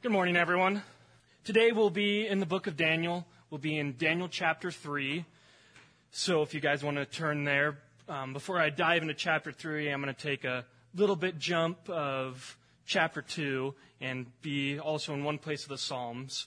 Good morning, everyone. Today we'll be in the book of Daniel. We'll be in Daniel chapter 3. So if you guys want to turn there, before I dive into chapter 3, I'm going to take a little bit jump of chapter 2 and be also in one place of the Psalms.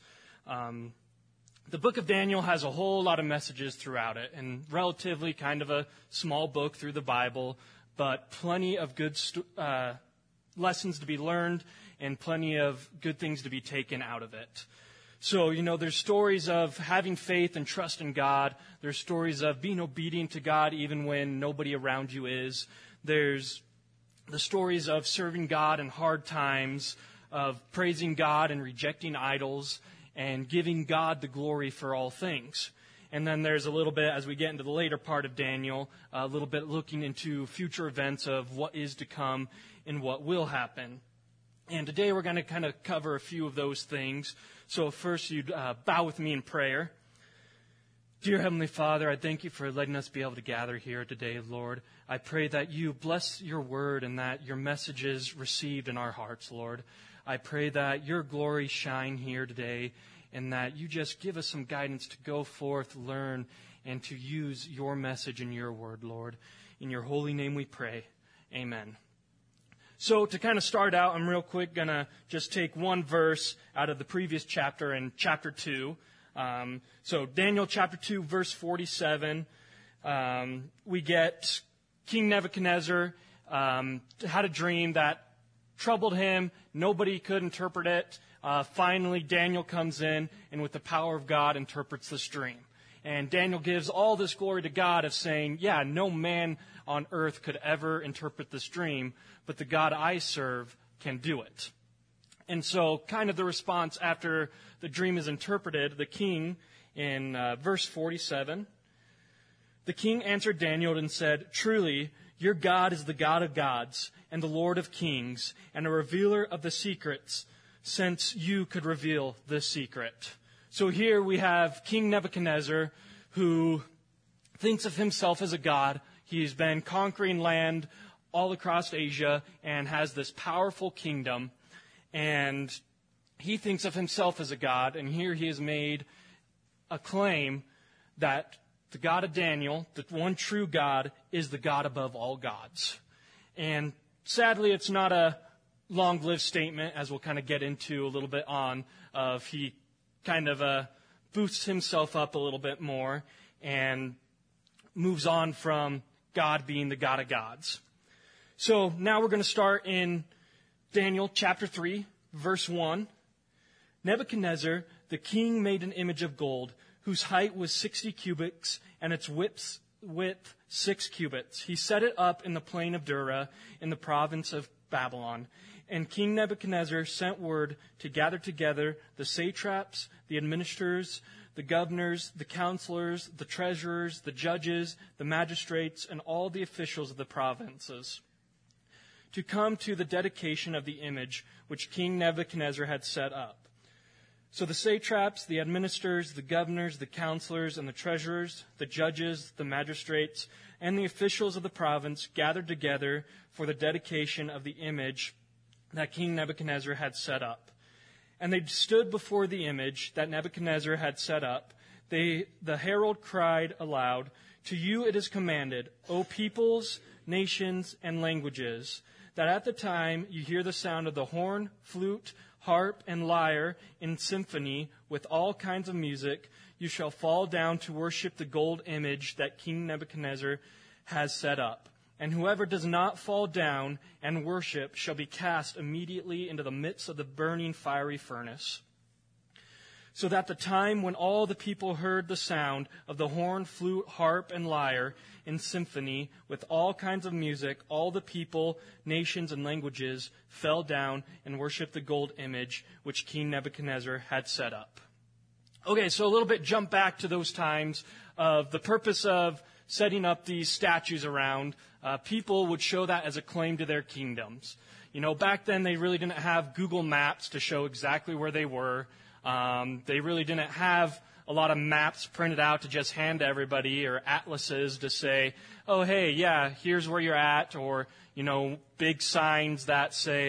The book of Daniel has a whole lot of messages throughout it, and relatively kind of a small book through the Bible, but plenty of good lessons to be learned and plenty of good things to be taken out of it. So, there's stories of having faith and trust in God. There's stories of being obedient to God even when nobody around you is. There's the stories of serving God in hard times, of praising God and rejecting idols, and giving God the glory for all things. And then there's a little bit, as we get into the later part of Daniel, a little bit looking into future events of what is to come and what will happen. And today we're going to kind of cover a few of those things. So first you'd bow with me in prayer. Dear Heavenly Father, I thank you for letting us be able to gather here today, Lord. I pray that you bless your word and that your message is received in our hearts, Lord. I pray that your glory shine here today and that you just give us some guidance to go forth, learn, and to use your message and your word, Lord. In your holy name we pray. Amen. So to kind of start out, I'm real quick going to just take one verse out of the previous chapter in chapter 2. So Daniel chapter 2, verse 47, we get King Nebuchadnezzar had a dream that troubled him. Nobody could interpret it. Finally, Daniel comes in and with the power of God interprets this dream. And Daniel gives all this glory to God of saying, yeah, no man on earth could ever interpret this dream, but the God I serve can do it. And so kind of the response after the dream is interpreted, the king in verse 47, the king answered Daniel and said, truly, your God is the God of gods and the Lord of kings and a revealer of the secrets, since you could reveal this secret. So here we have King Nebuchadnezzar, who thinks of himself as a god. He's been conquering land all across Asia and has this powerful kingdom. And he thinks of himself as a god. And here he has made a claim that the God of Daniel, the one true God, is the God above all gods. And sadly, it's not a long-lived statement, as we'll kind of get into a little bit on, of he kind of boosts himself up a little bit more and moves on from God being the God of gods. So now we're going to start in Daniel chapter 3, verse 1. Nebuchadnezzar, the king, made an image of gold, whose height was 60 cubits and its width 6 cubits. He set it up in the plain of Dura in the province of Babylon. And King Nebuchadnezzar sent word to gather together the satraps, the administrators, the governors, the counselors, the treasurers, the judges, the magistrates, and all the officials of the provinces, to come to the dedication of the image which King Nebuchadnezzar had set up. So the satraps, the administrators, the governors, the counselors, and the treasurers, the judges, the magistrates, and the officials of the province gathered together for the dedication of the image that King Nebuchadnezzar had set up. And they stood before the image that Nebuchadnezzar had set up. The herald cried aloud, to you it is commanded, O peoples, nations, and languages, that at the time you hear the sound of the horn, flute, harp, and lyre in symphony with all kinds of music, you shall fall down to worship the gold image that King Nebuchadnezzar has set up. And whoever does not fall down and worship shall be cast immediately into the midst of the burning fiery furnace. So that the time when all the people heard the sound of the horn, flute, harp, and lyre in symphony with all kinds of music, all the people, nations, and languages fell down and worshiped the gold image which King Nebuchadnezzar had set up. Okay, so a little bit jump back to those times of the purpose of setting up these statues around. People would show that as a claim to their kingdoms. Back then they really didn't have Google Maps to show exactly where they were. They really didn't have a lot of maps printed out to just hand to everybody, or atlases to say, oh, hey, yeah, here's where you're at, or, big signs that say,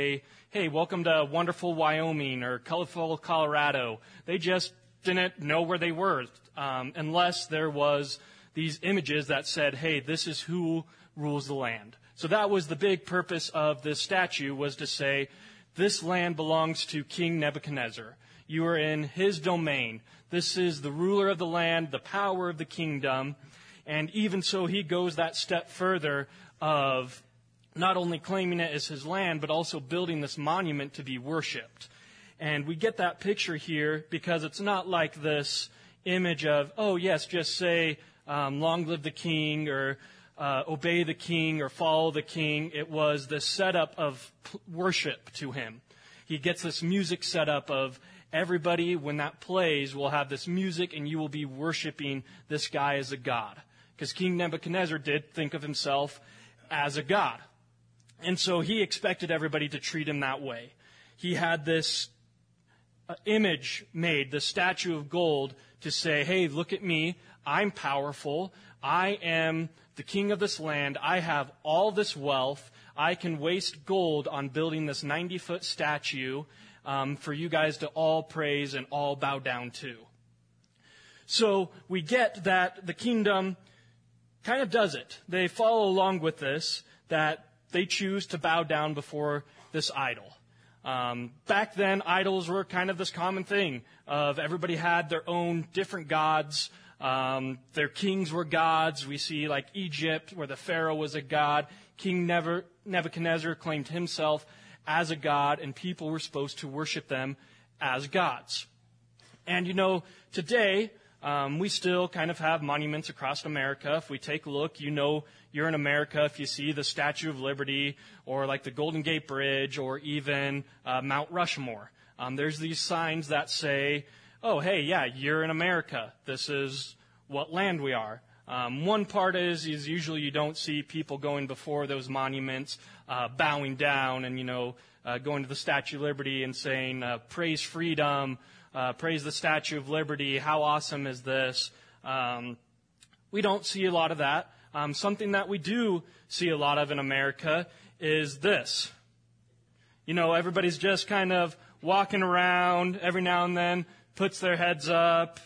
hey, welcome to wonderful Wyoming or colorful Colorado. They just didn't know where they were unless there was these images that said, hey, this is who rules the land. So that was the big purpose of this statue, was to say, this land belongs to King Nebuchadnezzar. You are in his domain. This is the ruler of the land, the power of the kingdom. And even so, he goes that step further of not only claiming it as his land, but also building this monument to be worshipped. And we get that picture here because it's not like this image of, oh, yes, just say, long live the king, or obey the king, or follow the king. It was the setup of worship to him. He gets this music set up of everybody, when that plays, will have this music, and you will be worshiping this guy as a god. Because King Nebuchadnezzar did think of himself as a god. And so he expected everybody to treat him that way. He had this image made, the statue of gold, to say, hey, look at me. I'm powerful. I am the king of this land. I have all this wealth. I can waste gold on building this 90-foot statue for you guys to all praise and all bow down to. So we get that the kingdom kind of does it. They follow along with this, that they choose to bow down before this idol. Back then, idols were kind of this common thing of everybody had their own different gods. Their kings were gods. We see like Egypt, where the Pharaoh was a god. King Nebuchadnezzar claimed himself as a god, and people were supposed to worship them as gods. And you know, today, we still kind of have monuments across America. If we take a look, you know you're in America if you see the Statue of Liberty, or like the Golden Gate Bridge, or even Mount Rushmore. There's these signs that say, oh, hey, yeah, you're in America. This is what land we are. One part is usually you don't see people going before those monuments, bowing down and, going to the Statue of Liberty and saying, praise freedom, praise the Statue of Liberty, how awesome is this? We don't see a lot of that. Something that we do see a lot of in America is this. Everybody's just kind of walking around every now and then, puts their heads up,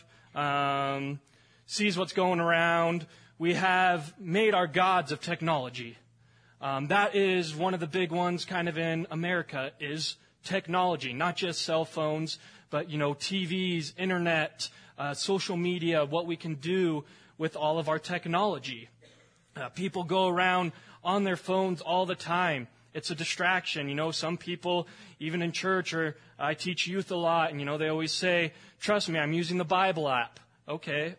sees what's going around. We have made our gods of technology. That is one of the big ones kind of in America is technology, not just cell phones, but, TVs, internet, social media, what we can do with all of our technology. People go around on their phones all the time. It's a distraction. Some people, even in church, or I teach youth a lot, and, they always say, trust me, I'm using the Bible app. Okay.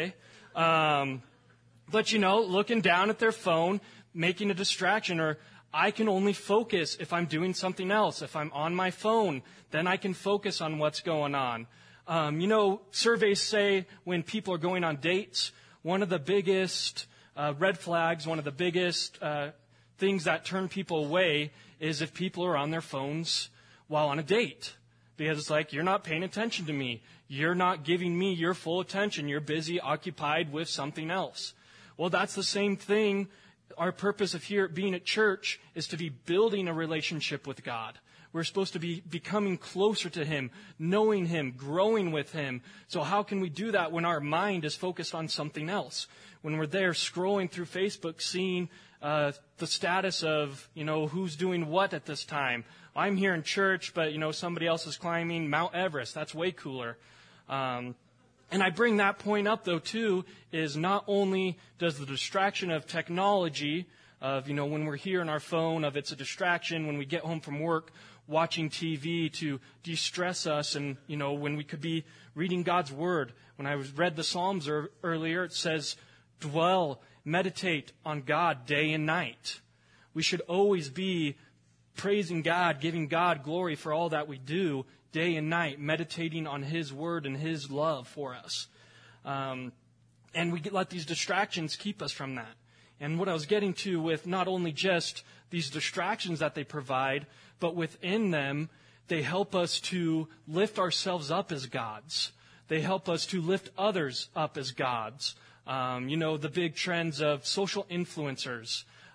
But, looking down at their phone, making a distraction, or I can only focus if I'm doing something else. If I'm on my phone, then I can focus on what's going on. Surveys say when people are going on dates, one of the biggest red flags, one of the biggest things that turn people away is if people are on their phones while on a date. Because it's like, you're not paying attention to me. You're not giving me your full attention. You're busy, occupied with something else. Well, that's the same thing. Our purpose of here being at church is to be building a relationship with God. We're supposed to be becoming closer to Him, knowing Him, growing with Him. So how can we do that when our mind is focused on something else? When we're there scrolling through Facebook, seeing the status of, who's doing what at this time. I'm here in church, but, somebody else is climbing Mount Everest. That's way cooler. And I bring that point up, though, too, is not only does the distraction of technology, of, when we're here on our phone, of it's a distraction when we get home from work, watching TV to de-stress us, and, when we could be reading God's Word. When I read the Psalms earlier, it says, dwell, meditate on God day and night. We should always be praising God, giving God glory for all that we do day and night, meditating on His Word and His love for us. And we let these distractions keep us from that. And what I was getting to with not only just these distractions that they provide, but within them, they help us to lift ourselves up as gods. They help us to lift others up as gods. The big trends of social influencers,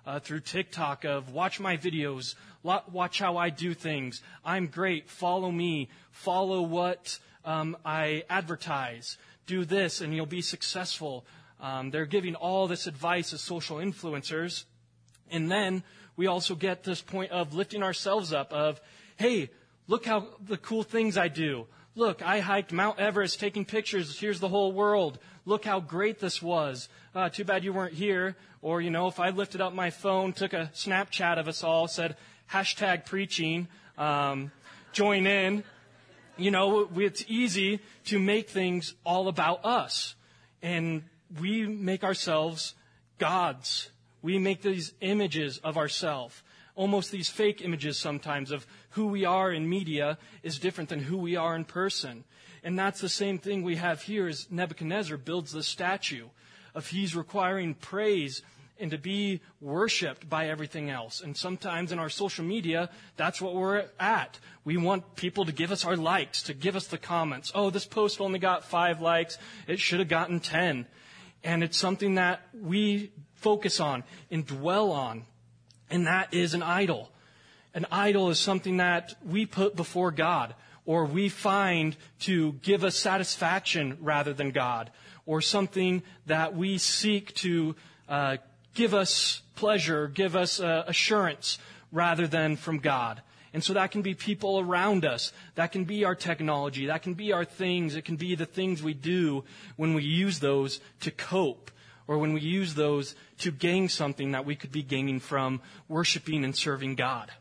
through TikTok of watch my videos, watch how I do things. I'm great. Follow me. Follow what I advertise. Do this and you'll be successful. They're giving all this advice as social influencers. And then we also get this point of lifting ourselves up of, hey, look how the cool things I do. Look, I hiked Mount Everest taking pictures. Here's the whole world. Look how great this was. Too bad you weren't here. Or, if I lifted up my phone, took a Snapchat of us all, said, #preaching, join in. It's easy to make things all about us. And we make ourselves gods. We make these images of ourselves. Almost these fake images sometimes of who we are in media is different than who we are in person. And that's the same thing we have here as Nebuchadnezzar builds this statue of he's requiring praise and to be worshipped by everything else. And sometimes in our social media, that's what we're at. We want people to give us our likes, to give us the comments. Oh, this post only got 5 likes. It should have gotten 10. And it's something that we focus on and dwell on. And that is an idol. An idol is something that we put before God, or we find to give us satisfaction rather than God, or something that we seek to give us pleasure, give us assurance rather than from God. And so that can be people around us. That can be our technology. That can be our things. It can be the things we do when we use those to cope, or when we use those to gain something that we could be gaining from worshiping and serving God.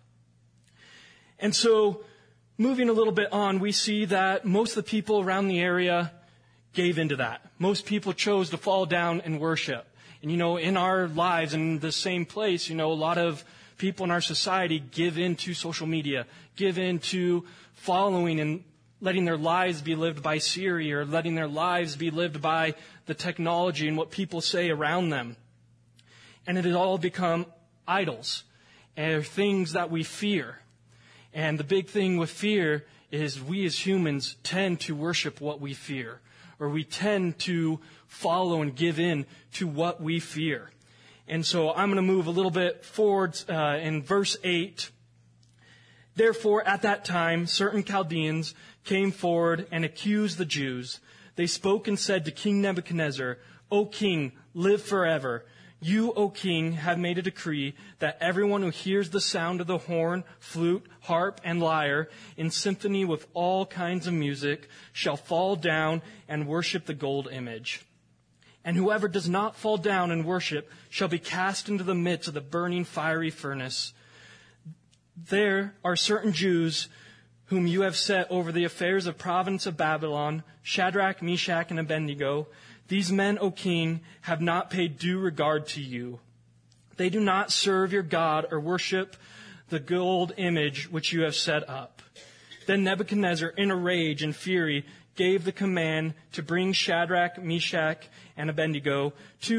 And so, moving a little bit on, we see that most of the people around the area gave into that. Most people chose to fall down and worship. And in our lives, in the same place, a lot of people in our society give into social media, give into following and letting their lives be lived by Siri, or letting their lives be lived by the technology and what people say around them. And it has all become idols, and things that we fear. And the big thing with fear is we as humans tend to worship what we fear, or we tend to follow and give in to what we fear. And so I'm going to move a little bit forward in verse 8. Therefore, at that time, certain Chaldeans came forward and accused the Jews. They spoke and said to King Nebuchadnezzar, O king, live forever. You, O king, have made a decree that everyone who hears the sound of the horn, flute, harp, and lyre in symphony with all kinds of music shall fall down and worship the gold image. And whoever does not fall down and worship shall be cast into the midst of the burning fiery furnace. There are certain Jews whom you have set over the affairs of province of Babylon, Shadrach, Meshach, and Abednego. These men, O king, have not paid due regard to you. They do not serve your God or worship the gold image which you have set up. Then Nebuchadnezzar, in a rage and fury, gave the command to bring Shadrach, Meshach, and Abednego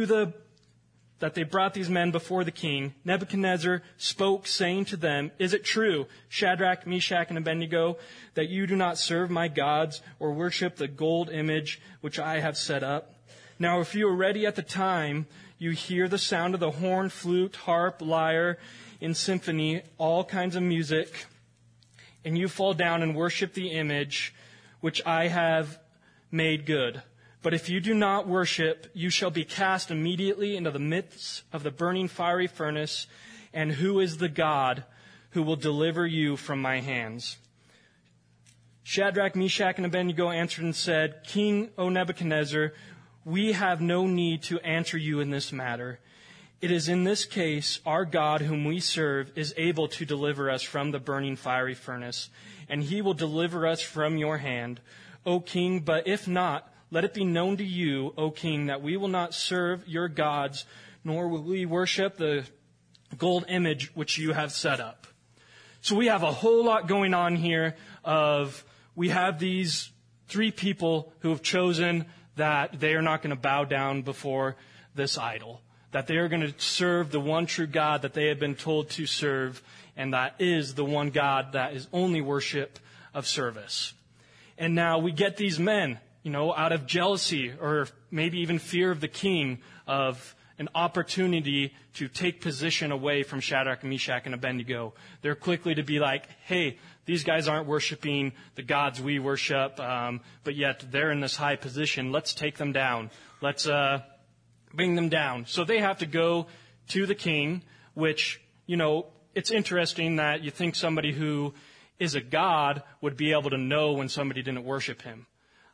that they brought these men before the king. Nebuchadnezzar spoke, saying to them, Is it true, Shadrach, Meshach, and Abednego, that you do not serve my gods or worship the gold image which I have set up? Now, if you are ready at the time, you hear the sound of the horn, flute, harp, lyre, in symphony, all kinds of music, and you fall down and worship the image which I have made good. But if you do not worship, you shall be cast immediately into the midst of the burning fiery furnace. And who is the God who will deliver you from my hands? Shadrach, Meshach, and Abednego answered and said, King, O Nebuchadnezzar, we have no need to answer you in this matter. It is in this case our God whom we serve is able to deliver us from the burning fiery furnace, and he will deliver us from your hand, O king. But if not, let it be known to you, O king, that we will not serve your gods, nor will we worship the gold image which you have set up. So we have a whole lot going on here we have these 3 people who have chosen that they are not going to bow down before this idol, that they are going to serve the one true God that they have been told to serve, and that is the one God that is only worship of service. And now we get these men, out of jealousy or maybe even fear of the king, of an opportunity to take position away from Shadrach, Meshach, and Abednego. They're quickly to be like, hey, these guys aren't worshiping the gods we worship, but yet they're in this high position. Let's take them down. Let's bring them down. So they have to go to the king, which, it's interesting that you think somebody who is a god would be able to know when somebody didn't worship him.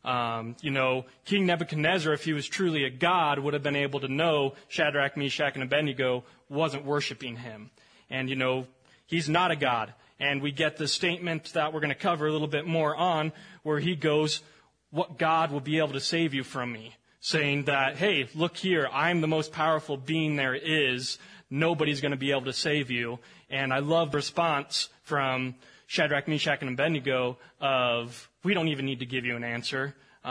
King Nebuchadnezzar, if he was truly a god, would have been able to know Shadrach, Meshach, and Abednego wasn't worshiping him. And, he's not a god. And we get the statement that we're going to cover a little bit more on, where he goes, what God will be able to save you from me? Saying that, hey, look here, I'm the most powerful being there is. Nobody's going to be able to save you. And I love the response from Shadrach, Meshach, and Abednego of, we don't even need to give you an answer.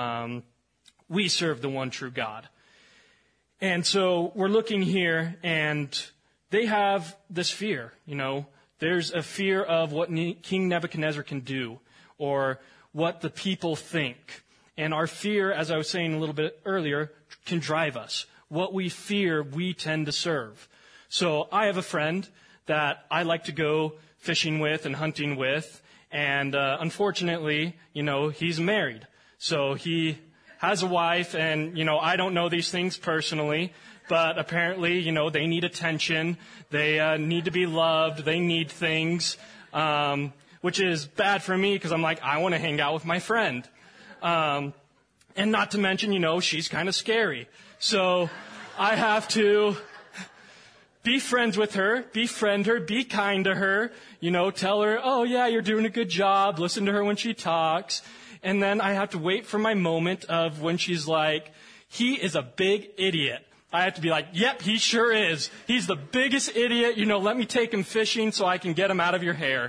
We serve the one true God. And so we're looking here, and they have this fear, There's a fear of what King Nebuchadnezzar can do or what the people think. And our fear, as I was saying a little bit earlier, can drive us. What we fear, we tend to serve. So I have a friend that I like to go fishing with and hunting with. And unfortunately, he's married. So he has a wife, and, I don't know these things personally. But apparently, they need attention. They need to be loved. They need things, which is bad for me because I'm like, I want to hang out with my friend. And not to mention, she's kind of scary. So I have to be friends with her, befriend her, be kind to her, tell her, oh, yeah, you're doing a good job. Listen to her when she talks. And then I have to wait for my moment of when she's like, he is a big idiot. I have to be like, yep, he sure is. He's the biggest idiot. Let me take him fishing so I can get him out of your hair.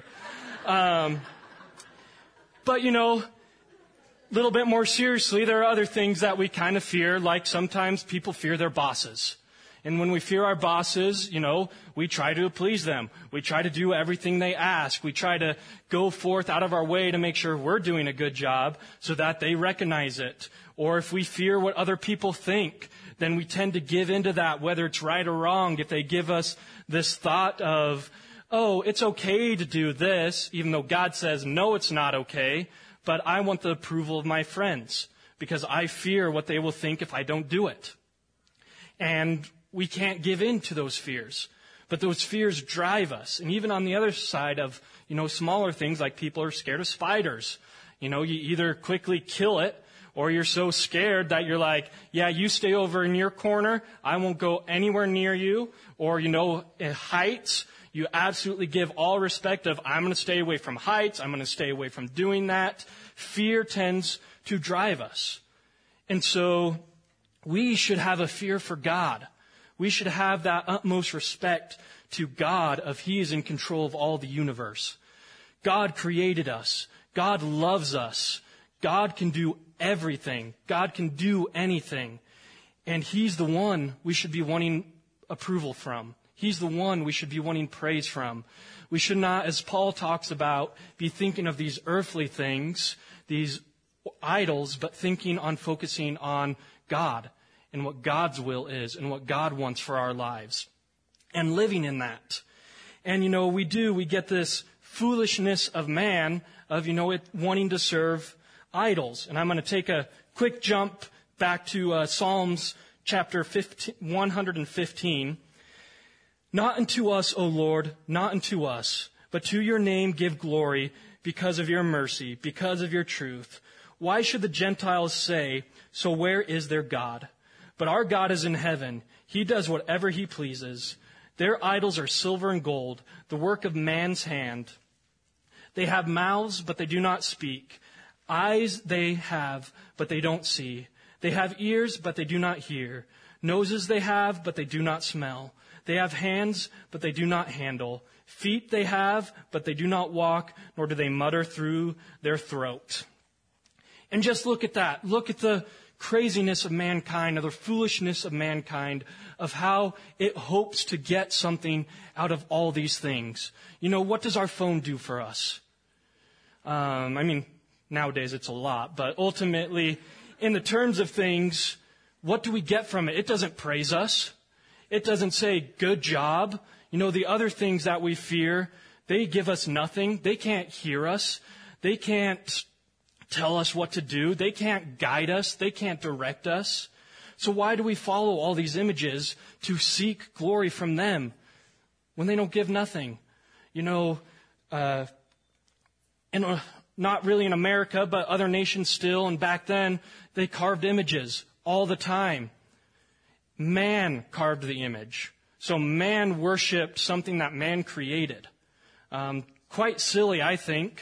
But, a little bit more seriously, there are other things that we kind of fear, like sometimes people fear their bosses. And when we fear our bosses, we try to please them. We try to do everything they ask. We try to go forth out of our way to make sure we're doing a good job so that they recognize it. Or if we fear what other people think, then we tend to give into that, whether it's right or wrong. If they give us this thought of, oh, it's okay to do this, even though God says, no, it's not okay, but I want the approval of my friends because I fear what they will think if I don't do it. And we can't give in to those fears. But those fears drive us. And even on the other side of, smaller things like people are scared of spiders. You either quickly kill it or you're so scared that you're like, yeah, you stay over in your corner. I won't go anywhere near you. Or, at heights, you absolutely give all respect of, I'm going to stay away from heights. I'm going to stay away from doing that. Fear tends to drive us. And so we should have a fear for God. We should have that utmost respect to God of He is in control of all the universe. God created us. God loves us. God can do everything. God can do anything. And He's the one we should be wanting approval from. He's the one we should be wanting praise from. We should not, as Paul talks about, be thinking of these earthly things, these idols, but focusing on God and what God's will is and what God wants for our lives and living in that. And, we get this foolishness of man of, wanting to serve idols. And I'm going to take a quick jump back to Psalms chapter 115. Not unto us, O Lord, not unto us, but to your name give glory because of your mercy, because of your truth. Why should the Gentiles say, so where is their God? But our God is in heaven. He does whatever He pleases. Their idols are silver and gold, the work of man's hand. They have mouths, but they do not speak. Eyes they have, but they don't see. They have ears, but they do not hear. Noses they have, but they do not smell. They have hands, but they do not handle. Feet they have, but they do not walk, nor do they mutter through their throat. And just look at that. Look at the craziness of mankind, or the foolishness of mankind, of how it hopes to get something out of all these things. What does our phone do for us? Nowadays it's a lot, but ultimately, in the terms of things, what do we get from it? It doesn't praise us. It doesn't say, good job. You know, the other things that we fear, they give us nothing. They can't hear us. They can't tell us what to do. They can't guide us. They can't direct us. So why do we follow all these images to seek glory from them when they don't give nothing? You know, not really in America, but other nations still, and back then, they carved images all the time. Man carved the image. So man worshipped something that man created. Quite silly, I think,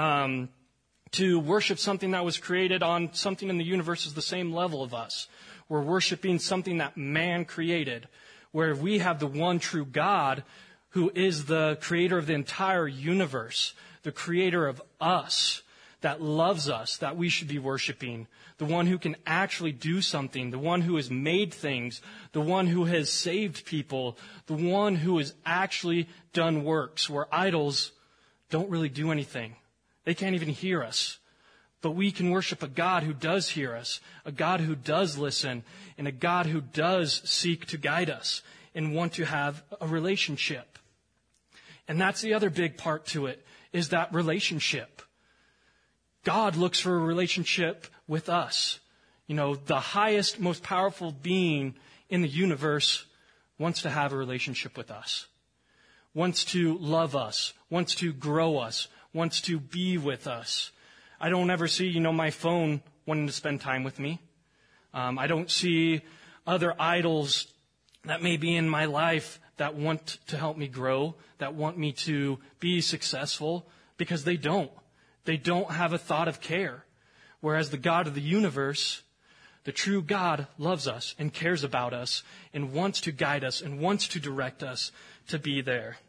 to worship something that was created on something in the universe is the same level of us. We're worshiping something that man created, where we have the one true God who is the creator of the entire universe, the creator of us, that loves us, that we should be worshiping, the one who can actually do something, the one who has made things, the one who has saved people, the one who has actually done works, where idols don't really do anything. They can't even hear us. But we can worship a God who does hear us, a God who does listen, and a God who does seek to guide us and want to have a relationship. And that's the other big part to it, is that relationship. God looks for a relationship with us. You know, the highest, most powerful being in the universe wants to have a relationship with us, wants to love us, wants to grow us, wants to be with us. I don't ever see, my phone wanting to spend time with me. I don't see other idols that may be in my life that want to help me grow, that want me to be successful, because they don't. They don't have a thought of care. Whereas the God of the universe, the true God, loves us and cares about us and wants to guide us and wants to direct us to be there.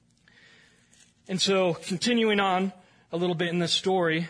And so, continuing on a little bit in the story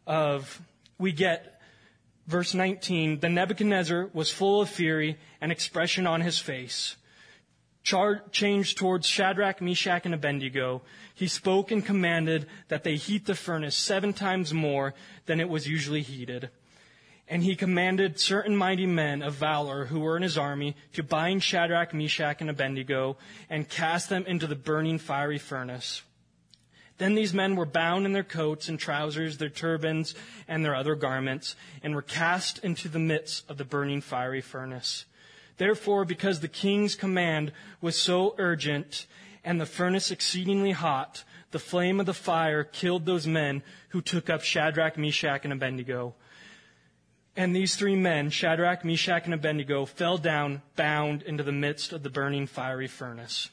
we get verse 19, then Nebuchadnezzar was full of fury, an expression on his face. Changed towards Shadrach, Meshach, and Abednego. He spoke and commanded that they heat the furnace 7 times more than it was usually heated. And he commanded certain mighty men of valor who were in his army to bind Shadrach, Meshach, and Abednego and cast them into the burning fiery furnace. Then these men were bound in their coats and trousers, their turbans, and their other garments, and were cast into the midst of the burning fiery furnace. Therefore, because the king's command was so urgent, and the furnace exceedingly hot, the flame of the fire killed those men who took up Shadrach, Meshach, and Abednego. And these 3 men, Shadrach, Meshach, and Abednego, fell down, bound into the midst of the burning fiery furnace.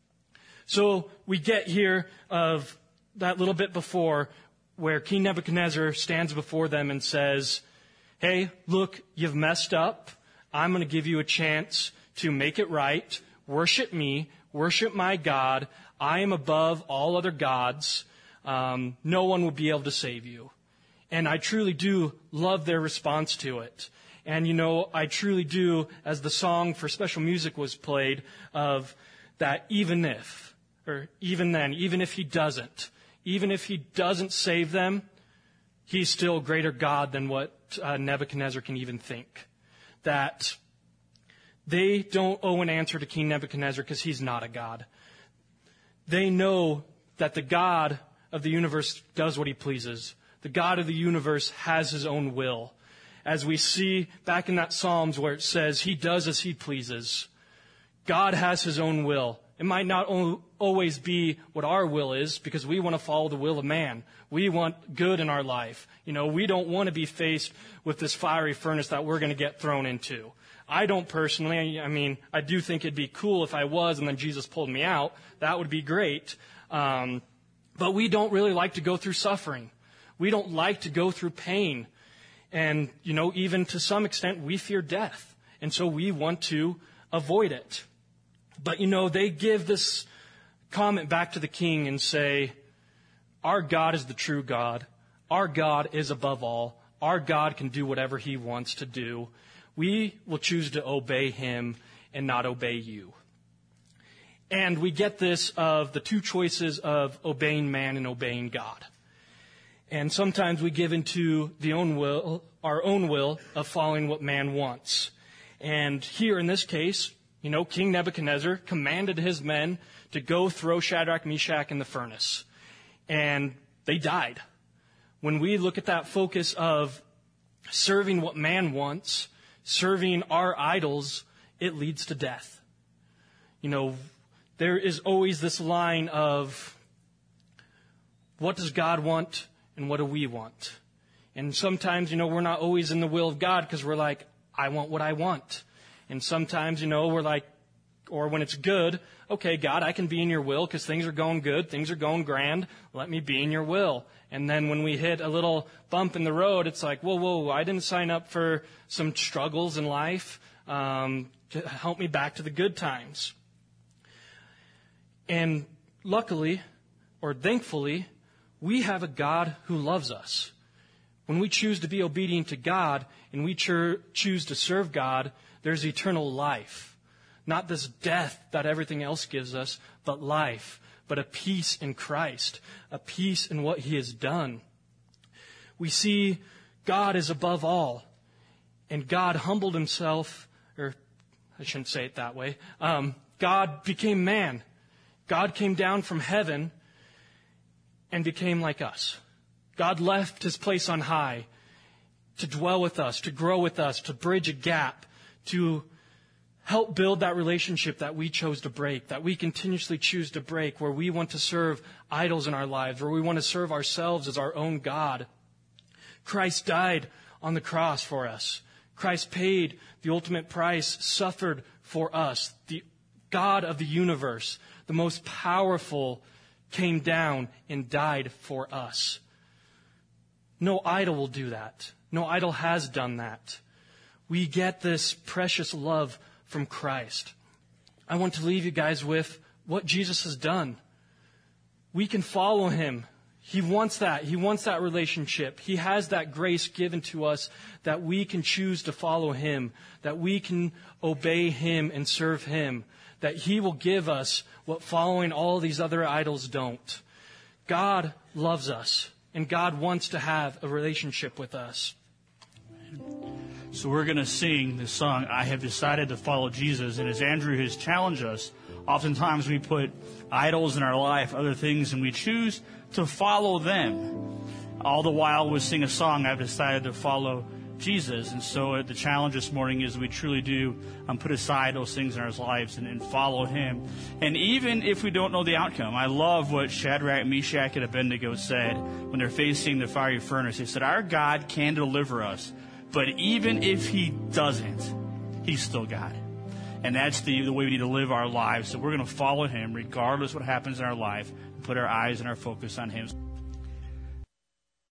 So we get here of that little bit before where King Nebuchadnezzar stands before them and says, hey, look, you've messed up. I'm going to give you a chance to make it right. Worship me. Worship my God. I am above all other gods. No one will be able to save you. And I truly do love their response to it. And, I truly do, as the song for special music was played, of that even if he doesn't save them, he's still a greater God than what Nebuchadnezzar can even think. That they don't owe an answer to King Nebuchadnezzar because he's not a god. They know that the God of the universe does what he pleases. The God of the universe has his own will. As we see back in that Psalms where it says he does as he pleases. God has his own will. It might not always be what our will is because we want to follow the will of man. We want good in our life. We don't want to be faced with this fiery furnace that we're going to get thrown into. I don't personally. I do think it'd be cool if I was and then Jesus pulled me out. That would be great. But we don't really like to go through suffering. We don't like to go through pain. And, even to some extent, we fear death. And so we want to avoid it. But, they give this comment back to the king and say, our God is the true God. Our God is above all. Our God can do whatever he wants to do. We will choose to obey him and not obey you. And we get this of the 2 choices of obeying man and obeying God. And sometimes we give into our own will of following what man wants. And here in this case, King Nebuchadnezzar commanded his men to go throw Shadrach, Meshach in the furnace. And they died. When we look at that focus of serving what man wants, serving our idols, it leads to death. There is always this line of what does God want and what do we want? And sometimes, we're not always in the will of God because we're like, I want what I want. And sometimes, we're like, or when it's good, okay, God, I can be in your will because things are going good, things are going grand, let me be in your will. And then when we hit a little bump in the road, it's like, whoa, I didn't sign up for some struggles in life to help me back to the good times. And luckily, or thankfully, we have a God who loves us. When we choose to be obedient to God and we choose to serve God, there's eternal life. Not this death that everything else gives us, but life, but a peace in Christ, a peace in what He has done. We see God is above all, and God humbled Himself, or I shouldn't say it that way. God became man. God came down from heaven and became like us. God left His place on high to dwell with us, to grow with us, to bridge a gap, to help build that relationship that we chose to break, that we continuously choose to break, where we want to serve idols in our lives, where we want to serve ourselves as our own God. Christ died on the cross for us. Christ paid the ultimate price, suffered for us. The God of the universe, the most powerful, came down and died for us. No idol will do that. No idol has done that. We get this precious love from Christ. I want to leave you guys with what Jesus has done. We can follow Him. He wants that. He wants that relationship. He has that grace given to us that we can choose to follow Him, that we can obey Him and serve Him, that He will give us what following all these other idols don't. God loves us, and God wants to have a relationship with us. So we're going to sing this song, I Have Decided to Follow Jesus. And as Andrew has challenged us, oftentimes we put idols in our life, other things, and we choose to follow them. All the while we sing a song, I've decided to follow Jesus. And so the challenge this morning is we truly do put aside those things in our lives and follow Him. And even if we don't know the outcome, I love what Shadrach, Meshach, and Abednego said when they're facing the fiery furnace. They said, our God can deliver us, but even if He doesn't, He's still God. And that's the way we need to live our lives. So we're going to follow Him regardless of what happens in our life and put our eyes and our focus on Him.